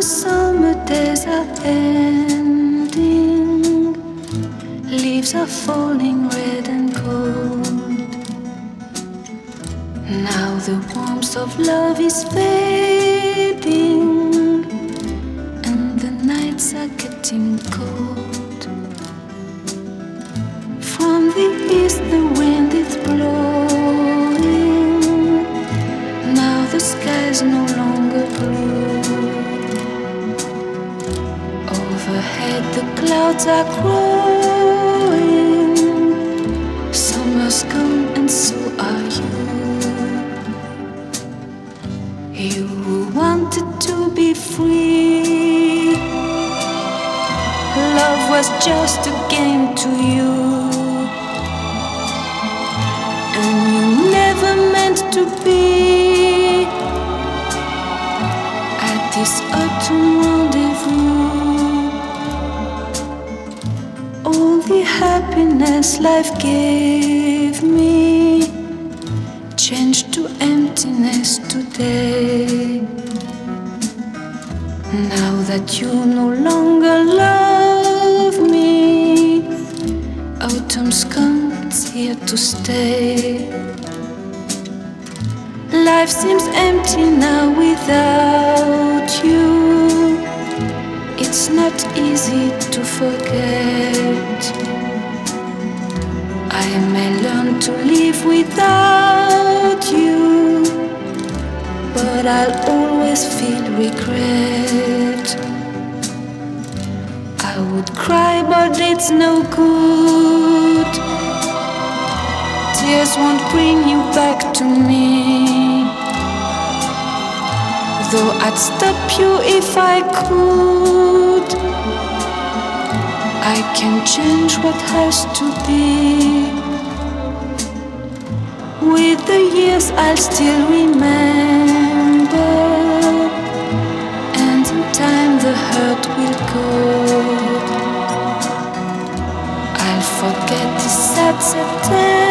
the summer days are ending, leaves are falling red and cold. Now the warmth of love is fading, and the nights are getting cold. From the east the wind is blowing, now the sky's no longer blue. Overhead the clouds are growing, summer's come and so are you. You who wanted to be free, love was just a game to you, and you never meant to be at this autumn rendezvous. All the happiness life gave me changed to emptiness today. Now that you no longer love me, autumn's come, it's here to stay. Life seems empty now without you. It's not easy to forget. I may learn to live without you, but I'll always feel regret. I would cry, but it's no good. Tears won't bring you back to me. Though I'd stop you if I could, I can change what has to be. With the years I'll still remember, and in time the hurt will go. I'll forget the sad September